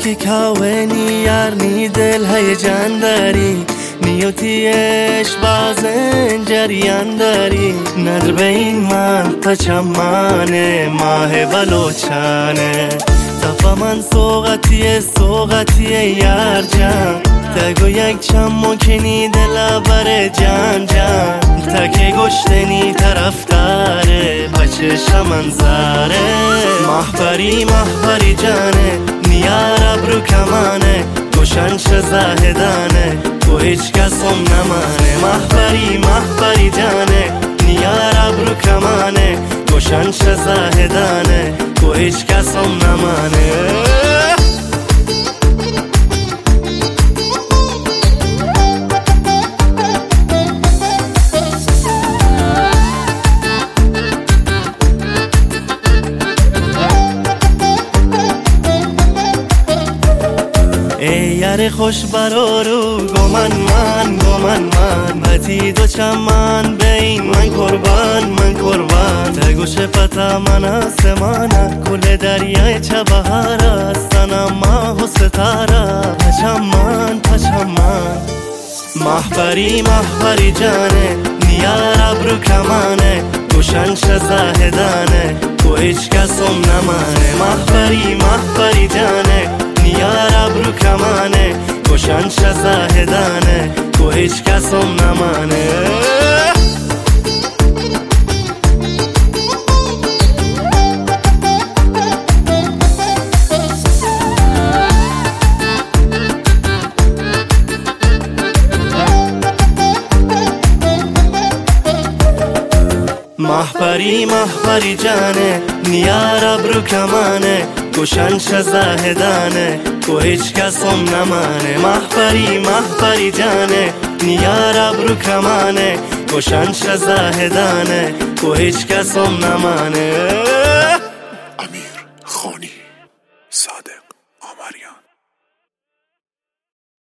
که کاونی یارنی دل هیجان داری نیوتیش بازن جریان داری ندر بین من تا چمانه ماه بلوچانه تفا من سوغتیه یار جان تگو یک چمو کنی دل بر جان جان تک گشتنی طرفداره بچش منظره محبری جانه نیار ابرو کمانه گوشنش زاهدانه تو هیچ کسم نمانه محبری جانه نیار ابرو کمانه گوشنش زاهدانه تو هیچ کسم نمانه یار خوش برارو گمان من بتی دو چمان بین من قربان تگوش پتا من آسمانه کل دریای چه بهاره سنم ماه و ستاره پچمان محبری جانه نیار ابرو کمانه گوشنش زاهدانه تو هیچ کسم نمانه محبری جانه نیار ابرو کمانه گوشنش زاهدانه تو هیچ کسم نمانه محبری جانه نیار ابرو کمانه گوشنش زاهدانه تو هیچ کسم نمانه محبری جانه نیار ابرو کمانه گوشنش زاهدانه تو هیچ کسم نمانه. امیر خانی، صادق آمریان.